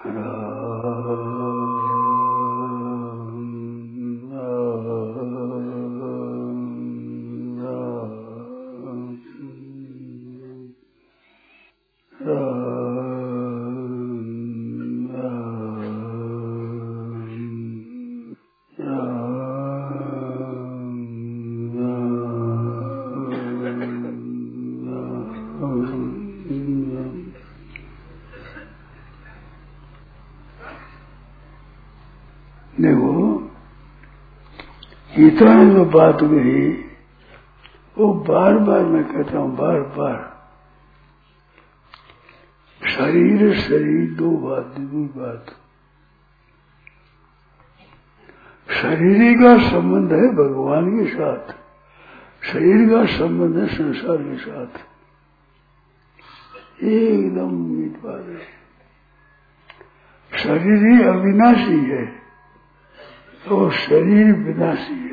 देखो गीता में जो बात कही वो बार बार मैं कहता हूं, बार बार शरीर शरीर दो बात। शरीर का संबंध है भगवान के साथ, शरीर का संबंध है संसार के साथ। एकदम मीठ बात है। शरीर ही अविनाशी है और शरीर विनाशी है।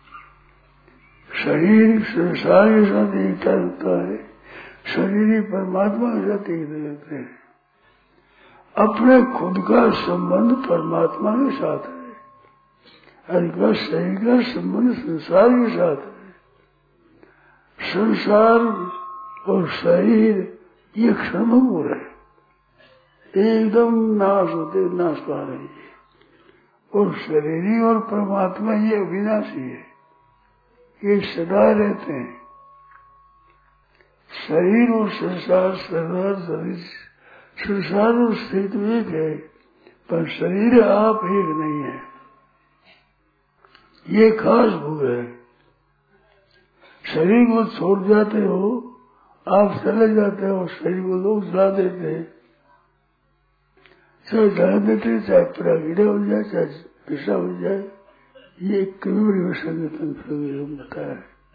शरीर संसार के साथ एकता होता है, शरीर ही परमात्मा के साथ एक रहते हैं। अपने खुद का संबंध परमात्मा के साथ है, और शरीर का संबंध संसार के साथ है। संसार और शरीर ये क्षणभंगुर है, एकदम नाश होते नाश पा रही है। और शरीर और परमात्मा ये अविनाशी है, ये सदा रहते हैं। शरीर और संसार संसार और स्थित एक है, पर शरीर आप एक नहीं है। ये खास भूल है। शरीर को छोड़ जाते हो, आप चले जाते हो, शरीर को लोग जला देते हैं, चाहे जला देते, चाहे प्रागीड़ा हो जाए, चाहे पिसा हो जाए। ये कभी संगठन बताया।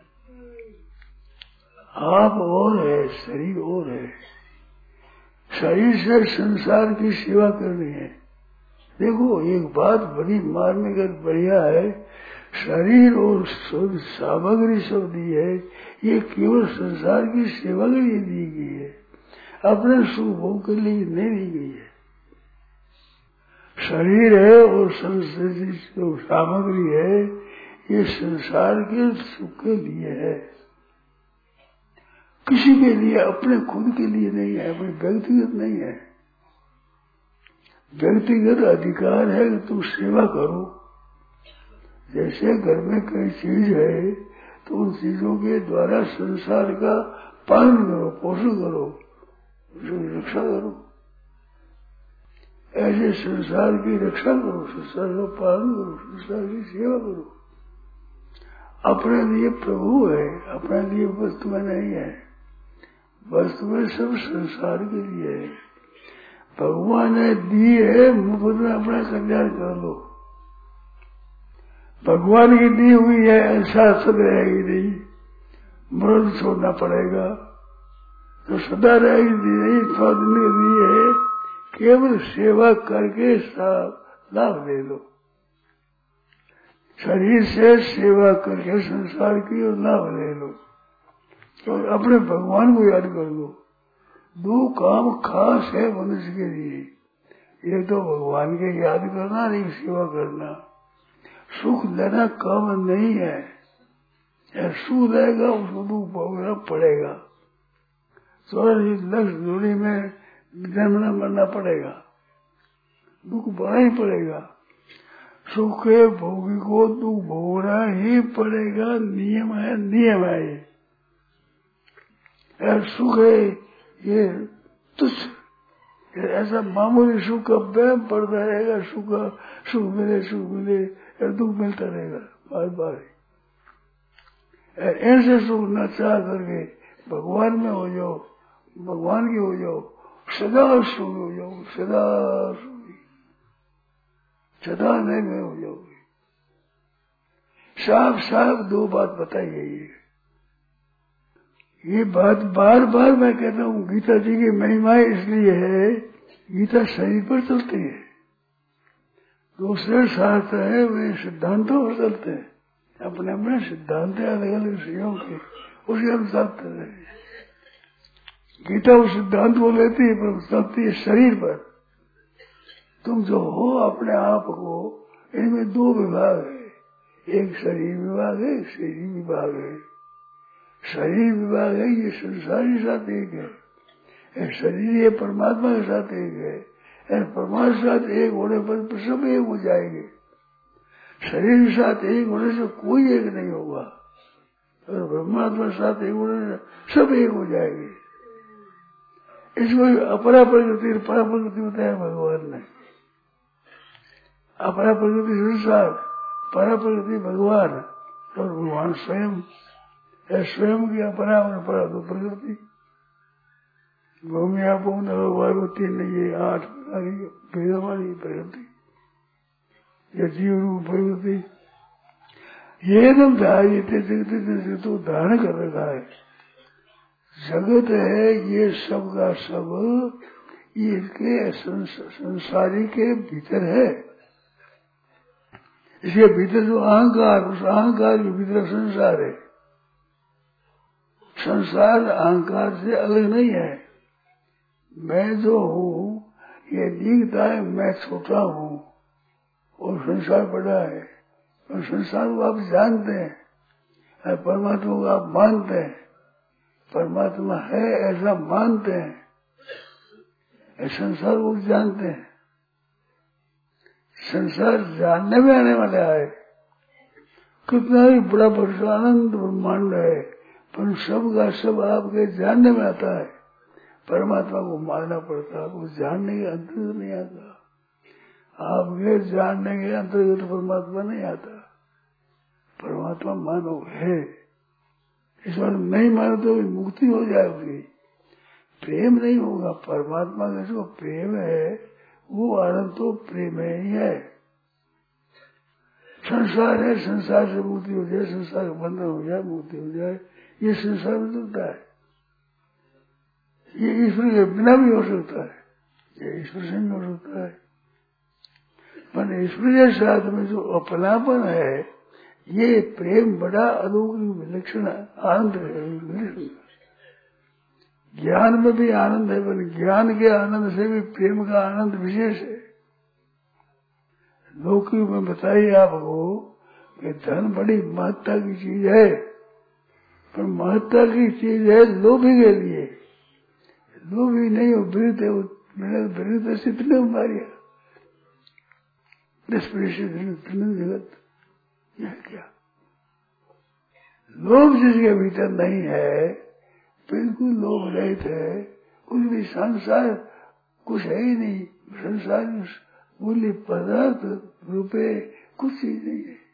आप और है, शरीर और है। शरीर से संसार की सेवा करनी है। देखो एक बात बड़ी मारने का बढ़िया है, शरीर और सामग्री सब दी है, ये केवल संसार की सेवा के लिए दी गई है, अपने सुख भोग के लिए नहीं दी गई है। शरीर है और संस्कृति जो सामग्री है, ये संसार के सुख के लिए है, किसी के लिए, अपने खुद के लिए नहीं है, अपने व्यक्तिगत नहीं है। व्यक्तिगत अधिकार है कि तुम सेवा करो। जैसे घर में कई चीज है तो उन चीजों के द्वारा संसार का पालन करो, पोषण करो, उसकी रक्षा करो। ऐसे संसार की रक्षा करो, संसार का पालन करो, संसार की सेवा करो। अपने लिए प्रभु है, अपने लिए वस्तु में नहीं है। वस्तु में सब संसार के लिए है। भगवान ने दी है, मुफ्त में अपना कल्याण कर लो। भगवान की दी हुई है, ऐसा सब रहेगी नहीं, मरण छोड़ना पड़ेगा तो सदा रहेगी नहीं। स्वाधीन दी है, केवल सेवा करके लाभ ले लो। शरीर से सेवा करके संसार की और लाभ ले लो, और अपने भगवान को याद कर लो। दो काम खास है मनुष्य के लिए, एक तो भगवान के याद करना, एक सेवा करना। सुख लेना काम नहीं है, सुख लेगा उसको दुख भोगना पड़ेगा। 84 लाख जोड़ी में जन्मना मरना पड़ेगा, दुख बड़ा ही पड़ेगा। सुख के भोगी को दुख भोगना ही पड़ेगा, नियम है, नियम है ये। सुख है ये तुच्छ, ऐसा मामूली सुख का वहम पड़ता रहेगा। सुख मिले दुख मिलता रहेगा बार बार। ऐसे सुख न चाह करके भगवान में हो जाओ, भगवान की हो जाओ, सदा सुख हो जाओ, सदा नहीं में हो जाओगे। साफ साफ दो बात बताई गई है। ये बात बार बार मैं कहता हूँ, गीता जी की महिमा इसलिए है, गीता शरीर पर चलती है। दूसरे शास्त्र है वे सिद्धांतों पर चलते हैं, अपने अपने सिद्धांत अलग अलग विषयों के, उसके अनुसार चलते हैं। गीता उस सिद्धांत को लेती है पर चलती है शरीर पर। तुम जो हो अपने आप को, इनमें दो विभाग है, एक शरीर विभाग है, एक शरीर विभाग है। शरीर विभाग है ये संसारी साथ एक है, शरीर ये परमात्मा के साथ एक है, परमात्मा के साथ एक होने पर सब एक हो जाएंगे। शरीर के साथ एक होने से कोई एक नहीं होगा, और परमात्मा के साथ एक होने से सब एक हो जाएंगे। इसको अपरा प्रकृति परा प्रकृति बताया भगवान ने। अपरा प्रकृति संसार, परा प्रकृति भगवान, और भगवान स्वयं, स्वयं की अपरा और परा दो प्रकृति। भूमि आपो वायुवती नहीं है, 8 प्रकार की भेद वाली प्रकृति या जीव रूप प्रकृति। ये एकदम धारित जगत तो धारण कर रखा है। जगत है ये सब का सब, ये इसके संसारी के भीतर है। इसके भीतर जो अहंकार, उस अहंकार के भीतर संसार है। संसार अहंकार से अलग नहीं है। मैं जो हूँ ये दिखता है, मैं छोटा हूँ और संसार बड़ा है, और संसार को आप जानते हैं, परमात्मा को आप मानते हैं, परमात्मा है ऐसा मानते हैं, संसार को जानते हैं। संसार जानने में आने वाला है, कितना ही बड़ा आनंद ब्रह्मांड है, पर सब का सब आपके जानने में आता है। परमात्मा को मानना पड़ता है, वो जानने के अंतर्गत नहीं आता। आपके जानने के अंतर्गत परमात्मा नहीं आता। परमात्मा मानो है, इस बार नहीं मानो तो मुक्ति हो जाएगी, प्रेम नहीं होगा। परमात्मा का जो प्रेम है वो आनंद तो प्रेम ही है। संसार है, संसार से मुक्ति हो जाए, संसार का बंधन हो जाए, मुक्ति हो जाए, ये संसार में चलता है। ये ईश्वर के बिना भी हो सकता है, ये ईश्वर से नहीं हो सकता है। पर ईश्वर के साथ में जो अपनापन है, ये प्रेम बड़ा अलौकिक विलक्षण आनंद है। ज्ञान में भी आनंद है, पर ज्ञान के आनंद से भी प्रेम का आनंद विशेष है। लौकिक में बताइए आपको कि धन बड़ी महत्ता की चीज है, पर महत्ता की चीज है लोभी के लिए। लोभी नहीं हो, विरुद्ध है, विरुद्ध से इतने बीमारियां, जगत यह क्या। लोभ जिसके भीतर नहीं है, बिल्कुल लोभ रहित है, उसमें संसार कुछ है ही नहीं। संसार मूल्य पदार्थ रुपए कुछ चीज नहीं है।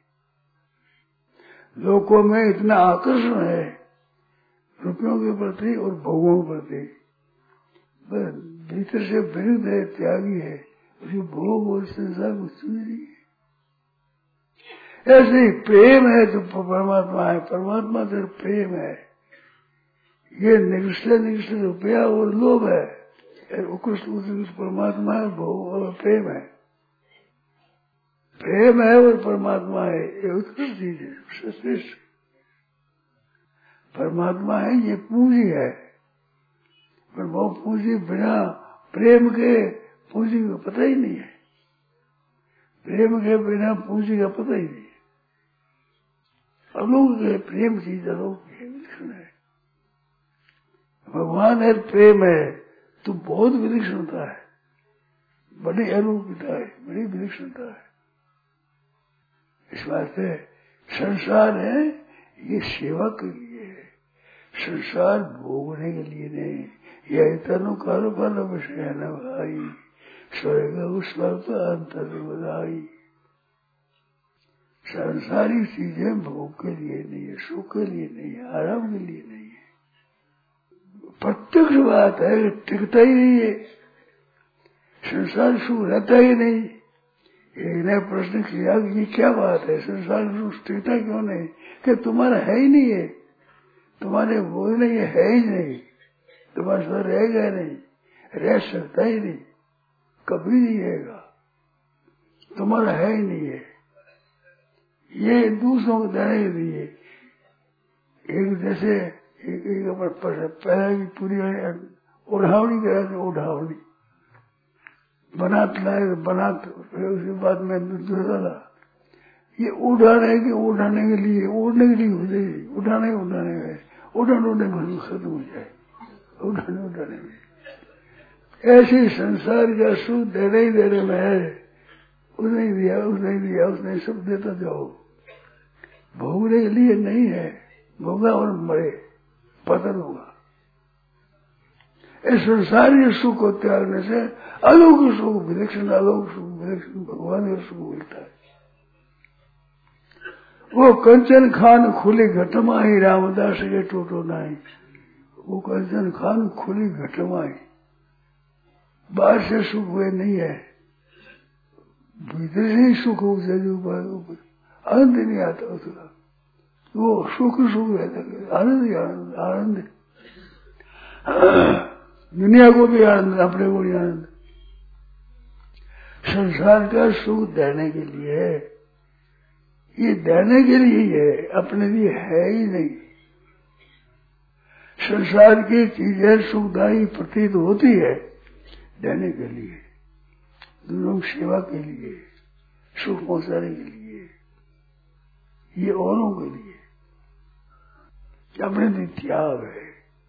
लोगों में इतना आकर्षण है रुपयों के प्रति और भोगों के प्रति, भीतर से विरुद्ध है, त्यागी है, उसकी भोग और संसार कुछ नहीं है। ऐसे ही प्रेम है तो परमात्मा है, परमात्मा तो प्रेम है। ये निकृष्ट रुपया और लोभ है, उत्कृष्ट परमात्मा है, भोग और प्रेम है। प्रेम है और परमात्मा है, ये उत्कृष्ट चीज है, श्रेष्ठ। परमात्मा है ये पूंजी है, पर वो पूंजी बिना प्रेम के पूंजी का पता ही नहीं है। प्रेम के बिना पूंजी का पता ही नहीं है। अलौकिक है, प्रेम चीज अलौकिक है। भगवान है, प्रेम है तो बहुत विलक्षणता है, बड़ी अलौकिकता है, बड़ी विलक्षणता है। इस वास्ते संसार है ये सेवा के लिए है, संसार भोगने के लिए नहीं। यह तनु कारो फल विषय न भाई, स्वर्ग स्वर्ग अंतर बधाई। सांसारिक चीजें भोग के लिए नहीं है, सुख के लिए नहीं है, आराम के लिए नहीं है। प्रत्यक्ष बात है, टिकता ही नहीं है, संसार सुख रहता ही नहीं। एक ने प्रश्न किया कि ये क्या बात है, संसार सुख टिकता क्यों नहीं? कि तुम्हारा है ही नहीं है, तुम्हारे बोलने ये है ही नहीं, तुम्हारे साथ रहेगा नहीं, रह सकता ही नहीं, कभी नहीं रहेगा, तुम्हारा है ही नहीं है। ये दूसरों को देने के लिए एक जैसे एक पहले की पूरी ओढ़ावनी करा, ओढ़ावनी बनात लाए उसके बाद में दूसरा डाला। ये उड़ाने के लिए उड़ने के लिए हो जाएगी, उड़ाने में खत्म हो जाए, उड़ाने में। ऐसे संसार का सुख देने में है, उसने दिया, सब देता जाओ। भोगने के लिए नहीं है, भोगा और मरे, पतन होगा। इस संसारी सुख को त्यागने से अलौकिक सुख, विलक्षण भगवान का सुख मिलता है। वो कंचन खान खुली घटमाई, रामदास के टोटो नाई। वो कंचन खान खुली घटमाई, बाहर से सुख हुए नहीं है, भीतर से ही सुख हो जाए, आनंद नहीं आता उसका। वो सुख रहता है, आनंद ही आनंद। दुनिया को भी आनंद, अपने को भी आनंद। संसार का सुख देने के लिए है, ये देने के लिए है, अपने लिए है ही नहीं। संसार की चीजें सुखदायी प्रतीत होती है देने के लिए, लोग सेवा के लिए, सुख पहुंचाने के लिए, ये औरों के लिए, अपने लिए त्याग है।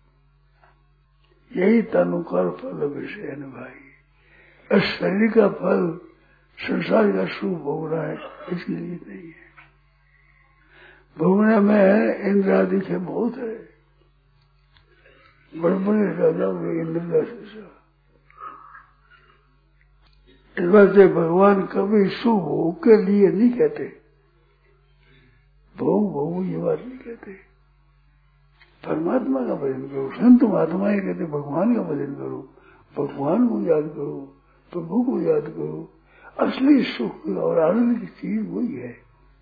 यही तनुकर फल विषय न भाई। इस शरीर का फल संसार का सुख भोगना है, इसके लिए नहीं है। भोगने में इंद्र आदि के बहुत है, बड़े बड़े राजा हुए इंद्र का शिष्य। इस बात से भगवान कभी सुख भोग के लिए नहीं कहते, भोग ये बात नहीं कहते। परमात्मा का भजन करो, संत महात्मा ही कहते भगवान का भजन करो, भगवान को याद करो, प्रभु को याद करो। असली सुख और आनंद की चीज वही है,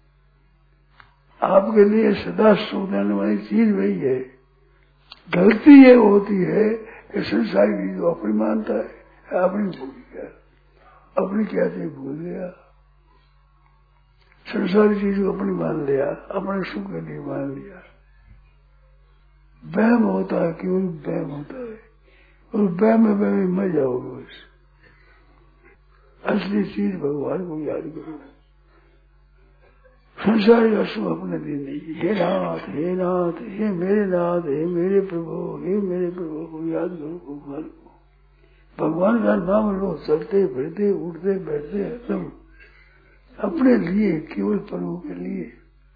आपके लिए सदा सुख देने वाली चीज वही है। गलती ये होती है कि संसारी चीज अपनी मानता है, अपनी भूल गया, अपनी क्या चीज भूल गया, संसारी चीज को अपनी मान लिया, अपने सुख के लिए मान लिया। वहम होता है, केवल वहम होता है, और वहम में मर जाओगे। बस असली चीज भगवान को याद करो, संसार का सुख अपने लिए नहीं। हे नाथ, हे नाथ, हे मेरे नाथ, हे मेरे प्रभु, हे मेरे प्रभु को याद करो, भगवान को। भगवान का नाम लो, चलते फिरते उठते बैठते एकदम अपने लिए, केवल प्रभु के लिए।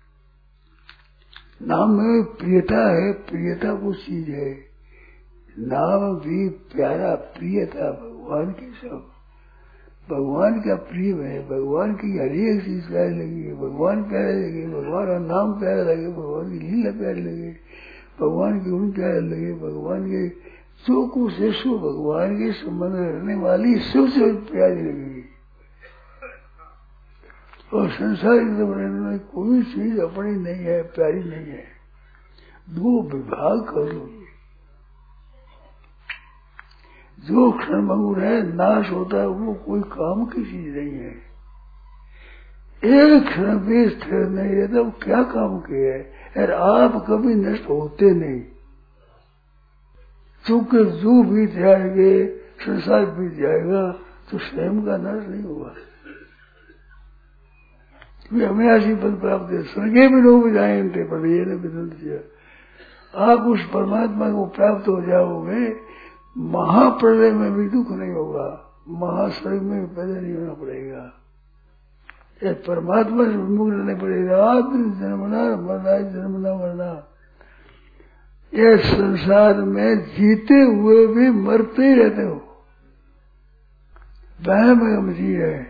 नाम में प्रियता है, प्रियता वो चीज है, नाम भी प्यारा, प्रियता भगवान की सब, भगवान का प्रिय है, भगवान की हर एक चीज प्यारी लगी, भगवान प्यारे लगे, भगवान का नाम प्यारा लगे, भगवान की लीला प्यारी लगे, भगवान के गुण प्यारे लगे, भगवान के जो कुछ है सो भगवान के संबंध रहने वाली सबसे प्यारी लगेगी। और संसार के में कोई चीज अपनी नहीं है, प्यारी नहीं है। दो विभाग करो, जो क्षणभंगुर है, नाश होता है, वो कोई काम की चीज नहीं है। एक क्षण भी स्थिर नहीं रहता, वो क्या काम किया है? और आप कभी नष्ट होते नहीं, चूंकि जो बीत जाएंगे, संसार बीत जाएगा, तो स्वयं का नाश नहीं होगा। अविनाशी पद प्राप्त है, स्वर्गे में लोग जाएंगे, पर ये न विदंत। आप उस परमात्मा को प्राप्त हो जाओगे, महाप्रलय में भी दुख नहीं होगा, महास्वर्ग में भी पैदा नहीं होना पड़ेगा, ये परमात्मा से विमुख रहने पड़ेगा। जन्मना मरना, जन्मना मरना, ये संसार में जीते हुए भी मरते ही रहते हो, वहम में हम जी रहे हैं।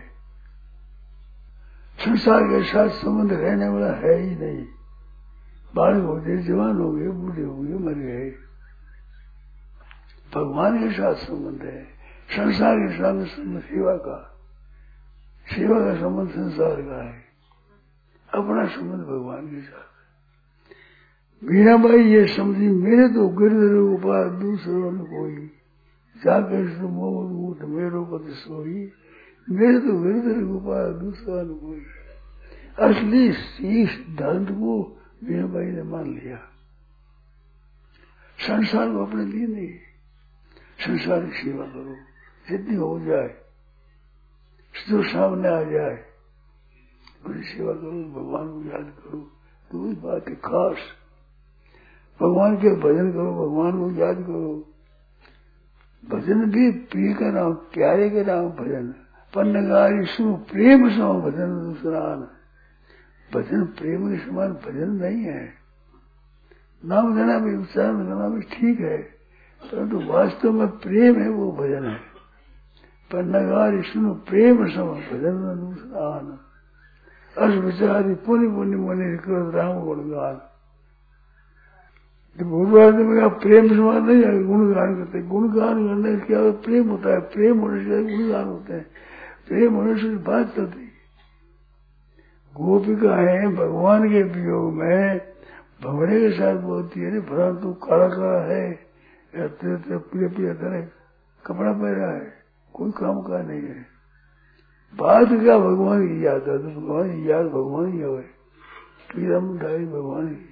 संसार के साथ संबंध रहने वाला है ही नहीं। बालक हो गए, जवान हो गए, बूढ़े हो गए, मर गए, भगवान के साथ संबंध है। संसार के साथ संबंध सेवा का संबंध संसार का है, अपना संबंध भगवान के साथ। मीराबाई ये समझी, मेरे तो गिरधर गोपाल दूसरों ने कोई, जाकर मोह मेरो पद सोई, मेरे तो गिरधर गोपाल दूसरा ने कोई। असली सिद्धांत को मीराबाई ने मान लिया, संसार को अपने लिए नहीं। संसार की सेवा करो, जितनी हो जाए जो सामने आ जाए उसकी सेवा करो, भगवान को याद करो। तो वही बात है खास, भगवान के भजन करो, भगवान को याद करो। भजन भी प्रिय का नाम, प्यारे के नाम भजन। पन्नगारी सु प्रेम सम भजन दूसरा। भजन प्रेम के समान भजन नहीं है। नाम लेना भी, उच्चारण करना भी ठीक है, परंतु वास्तव में प्रेम है वो भजन है। पन्नगारी सुनो प्रेम सम भजन दूसरा। अस विचारी पुनि पुनि मनि राम गुणगान। भगवान में प्रेम समान नहीं है, गुणगान करते। गुणगान करने से क्या प्रेम होता है, प्रेम होने से गुणगान होते हैं। प्रेम होने से बात चलती। गोपिका है भगवान के वियोग में भंवरे के साथ बोलती है, परंतु काला काला है या पीले पीले तरह कपड़ा पहना है, कोई काम का नहीं है। बात क्या भगवान की याद है, तो भगवान की याद भगवान ही है। पीला मिठाई भगवान की,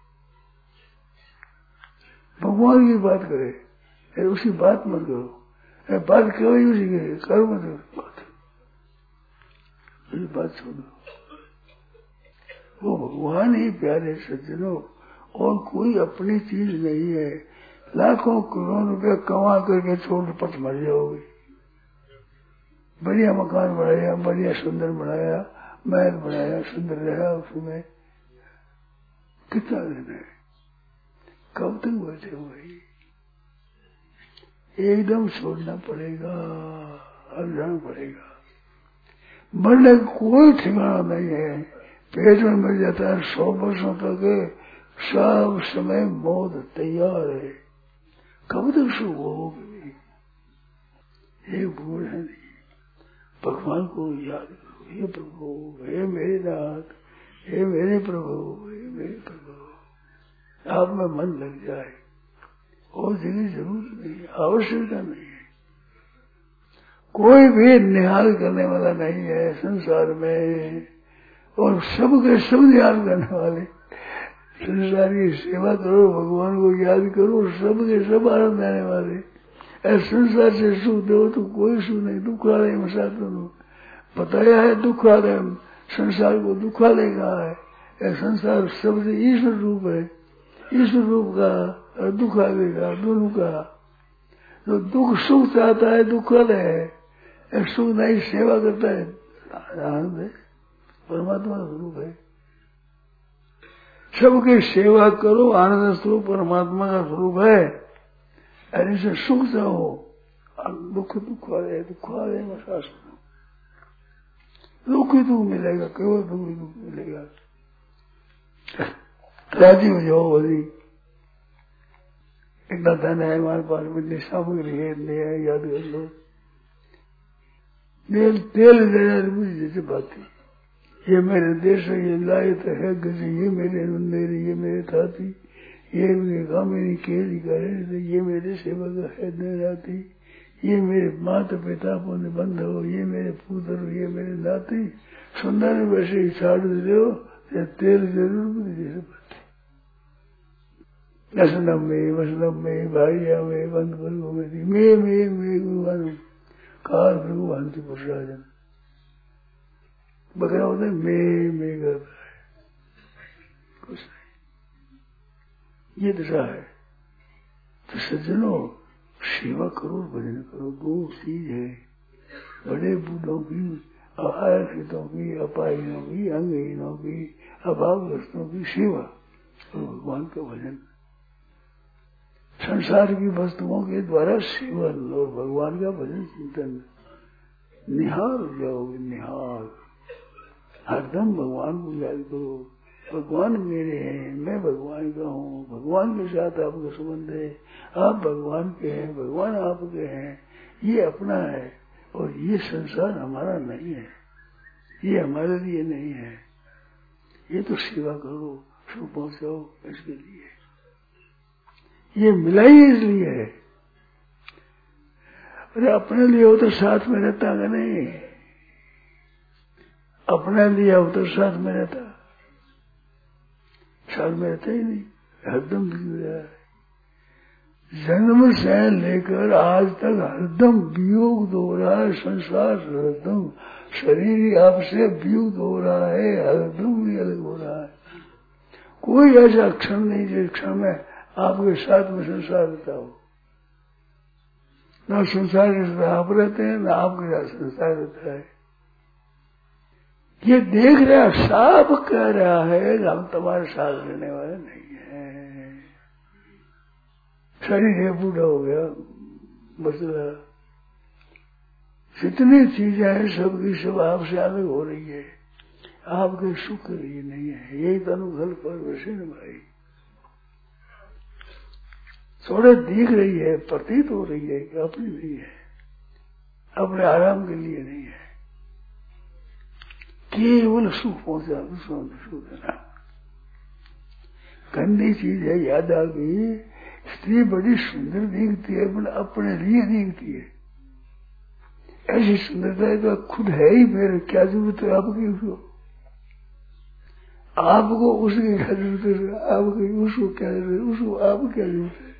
भगवान की बात करे, उसी बात मत करो। बात क्यों उसी के करो मत बात छोड़ो। वो भगवान ही प्यारे सज्जनों, और कोई अपनी चीज नहीं है। लाखों करोड़ों रुपया कमा करके छोड़ पट मर जाओगे। बढ़िया मकान बनाया, बढ़िया सुंदर बनाया, महल बनाया, सुंदर रहा, उसमें कितना देना है, कब तक बैठे हुए। एकदम छोड़ना पड़ेगा, हट जाना पड़ेगा। मरने का कोई ठिकाना नहीं है। पेट में मर जाता है 100 वर्षों तक, सब समय मौत तैयार है। कब तक सुख होगी। एक भूल है नहीं, भगवान को याद करो। हे प्रभु, हे मेरे नाथ, हे मेरे प्रभु, हे मेरे प्रभु। आप में मन लग जाए, और जगह जरूरत नहीं, आवश्यकता नहीं है। कोई भी निहाल करने वाला नहीं है संसार में, और सबके सब निहाल करने वाले। संसार की सेवा करो, भगवान को याद करो, सबके सब आनंद देने वाले। ऐसे संसार से सुख दो तो कोई सुख नहीं। दुखालय में शास्त्र बताया है, दुखालय संसार को दुखालय कहा है। संसार सबसे ईश्वर रूप है, ईश्वर रूप का और दुखालय का, दोनों का। जो दुख सुख चाहता है दुखालय है, सुख नहीं सेवा करता है आनंद है, परमात्मा का स्वरूप है। सबकी सेवा करो, आनंद स्वरूप परमात्मा का स्वरूप है। ऐसे सुख चाहो, दुख दुख वाले में शास्त्र दुख ही दुख मिलेगा, केवल दुख ही दुख मिलेगा। राजी हो जाओ बड़ी, इतना धन है हमारे पास में, इतनी सामग्री है, याद कर लो। तेल देना जैसे बात है, ये मेरे देश ये लायत है गजे, ये मेरे मेरे ये मेरे थाती, ये मेरे गाँव मेरी केली करे, ये मेरे सेवक है दिन राती, ये मेरे माता पिता पुण्य बंध हो, ये मेरे पुत्र हो, ये मेरे नाती। सुंदर वैसे ही छाड़ दो, तेल जरूर जैसे बात है। असनम में भाइया में बंद बंधु मेरी मैं गुरुवान काल भगवान की पुरुषाजन बकरा होता है, मैं करता है, कुछ नहीं। ये दशा है। तो सज्जनों, सेवा करो, भजन करो। 2 चीज है, बड़े बूढ़ों की, आर्थिकों की, अपाहियों की, अंगहीनों की, अभावग्रस्तों की सेवा और भगवान का भजन। संसार की वस्तुओं के द्वारा सेवन और भगवान का भजन चिंतन। निहार हो जाओगे, निहार। हरदम भगवान को याद करो, भगवान मेरे हैं, मैं भगवान का हूँ, भगवान के साथ आपका संबंध है, आप भगवान के हैं, भगवान आपके हैं। ये अपना है, और ये संसार हमारा नहीं है, ये हमारे लिए नहीं है। ये तो सेवा करो, सुख पहुंचाओ, इसके लिए ये मिला ही इसलिए है। अरे अपने लिए हो तो साथ में रहता है नहीं, अपने लिए हो तो साथ में रहता, साथ में रहता ही नहीं, हरदम बिगड़ रहा है। जन्म से लेकर आज तक हरदम वियोग दो रहा है संसार, हरदम शरीर ही आपसे वियुक्त हो रहा है, ब्रह्म भी अलग हो रहा है। कोई ऐसा क्षण नहीं जिस क्षण में आपके साथ में संसार रहता हो। ना संसार के साथ आप रहते हैं, ना आपके साथ संसार रहता है। ये देख रहा साफ कह रहा है कि हम तुम्हारे साथ रहने वाले नहीं है। शरीर है, बूढ़ा हो गया, मसला जितनी चीजें हैं सबकी सब आपसे अलग हो रही है, आपके सुख के लिए नहीं है। यही तनुफल पर वैसे न भाई थोड़े दिख रही है, प्रतीत हो रही है कि अपनी नहीं है, अपने आराम के लिए नहीं है, केवल सुख पहुंचा दूसरों को सुख देना। गंदी चीज है, याद आ गई, स्त्री बड़ी सुंदर दिखती है पर अपने लिए दिखती है। ऐसी सुंदरता है तो खुद है ही, मेरे क्या जरूरत है आपकी उसको, आपको उसकी क्या जरूरत है, आपकी उसको क्या जरूरत है, उसको आपको क्या जरूरत है।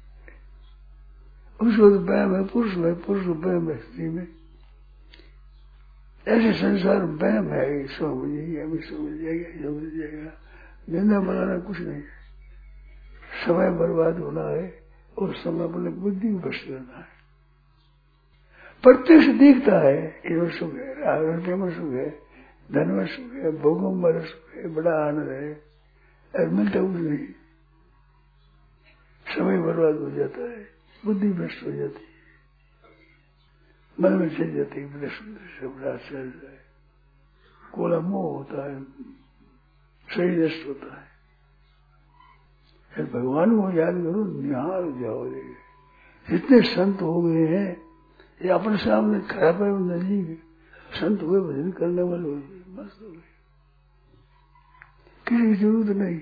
उसको तो वहम है पुरुष में, पुरुष वहम है स्त्री में। ऐसे संसार वहम है, समझ हमें समझ जाएगा, समझ जाएगा, निंदा बनाना कुछ नहीं है। समय बर्बाद होना है और समय अपने बुद्धि को भ्रष्ट करना है। प्रत्यक्ष दिखता है, इनमें सुख है, आरोग्य में सुख है, धन में सुख है, भोगों में सुख है, बड़ा आनंद है, और मिलता कुछ नहीं। समय बर्बाद हो जाता है, बुद्धि भ्रष्ट हो जाती है, मन में चल जाती है, बड़ा सुंदर से बड़ा आश्चर्य है, कोला मोह होता है, शरीर नष्ट होता है। फिर भगवान को याद करो, निहाल जाओगे। जितने संत हो गए हैं ये अपने सामने खड़ा पे नजीक संत हुए, भजन करने वाले हुए, मस्त हो गए, किसी की जरूरत नहीं।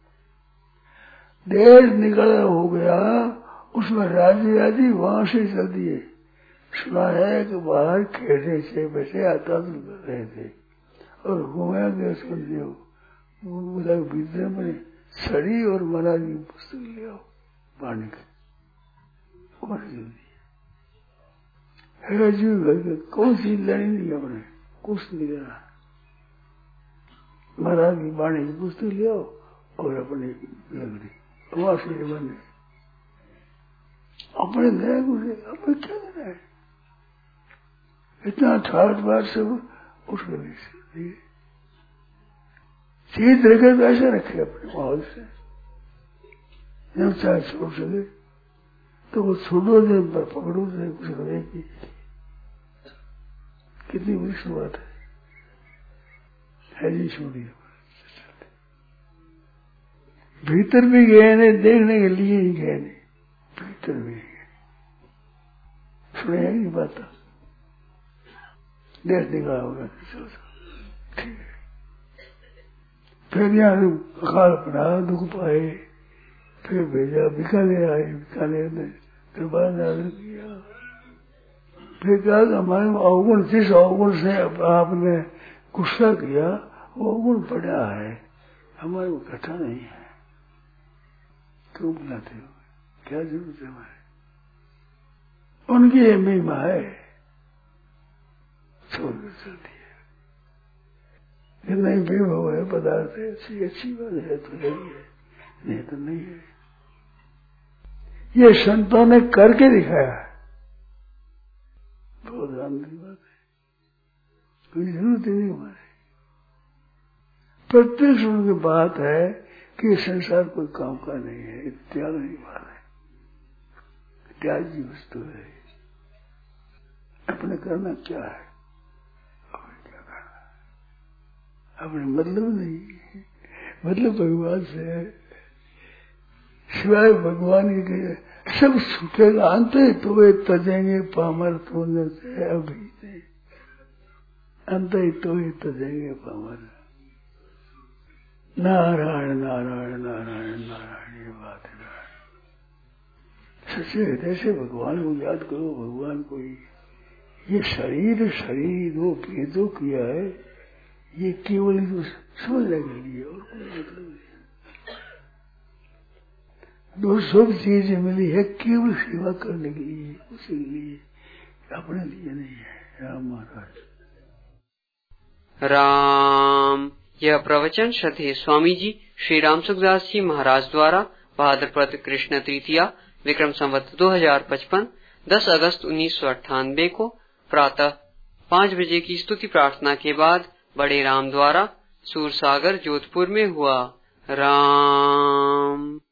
देश निकल हो गया, उसमें राजी राजी वहां से चल दिए। सुना है कि बाहर खेलने से बचे आता तो कर रहे थे और घूमे गए सुन लियो, बोला भीतर में छड़ी और महाराज की पुस्तक ले आओ पानी की, कौन सी लड़ी नहीं अपने, कुछ नहीं करना। महाराज की वाणी की पुस्तक ले आओ और अपने लकड़ी वहां से बने अपने गए उसे, अपने क्या देना है, इतना ठाट बाट सब उठ गए। चीज रखे तो ऐसे रखे अपने माहौल से, जब चाहे छोड़ सके तो वो छोड़ो दे पर पकड़ो दे कुछ रहेगी। कितनी बड़ी शुरुआत है जी, छोड़िए। भीतर भी गए नहीं, देखने के लिए ही गए नहीं, भीतर भी गए, सुनेगी बात, देश दिखा होगा ठीक है। फिर यहाँ अकाल पड़ा, दुख पाए, फिर भेजा बीकानेर आए, बीकानेर में दरबार नादर किया। फिर कहा हमारे अवगुण, जिस अवगुण से आपने गुस्सा किया वो अवगुण पड़ा है, हमारे को इकट्ठा नहीं है, क्यों बुलाते हो, क्या जरूरत है हमारे, उनकी ये महिमा है, छोड़कर चलती है। नहीं विभव है पदार्थ है, अच्छी बात है तो है, नहीं तो नहीं है। ये संतों ने करके दिखाया है, बहुत आनंद बात है, कोई जरूरत ही नहीं हमारे। प्रत्यक्ष उनकी बात है कि संसार कोई काम का नहीं है, त्याग नहीं बात है, त्याग की वस्तु है। अपने करना क्या है, अपने क्या करना, अपने मतलब नहीं, मतलब भगवान से है, सिवाय भगवान के सब छूटेगा। अंत तो वे तजेंगे पामर तोड़ने से अभी नहीं, अंत तो ही तजेंगे पामर। नारायण नारायण नारायण नारायण, ये बात है। सच्चे हृदय से भगवान को याद करो, भगवान को ही। ये शरीर शरीर दो भेदों किया है, ये केवल समझने के लिए और कोई मतलब नहीं। दो सब चीजें मिली है केवल सेवा करने के लिए, उसी के लिए, अपने लिए नहीं है। राम महाराज। राम। यह प्रवचन श्रद्धेय स्वामी जी श्री राम सुखदास जी महाराज द्वारा भाद्रपद कृष्ण तृतीया विक्रम संवत 2055 10 अगस्त 1998 को प्रातः 5 बजे की स्तुति प्रार्थना के बाद बड़े राम द्वारा सूरसागर जोधपुर में हुआ। राम।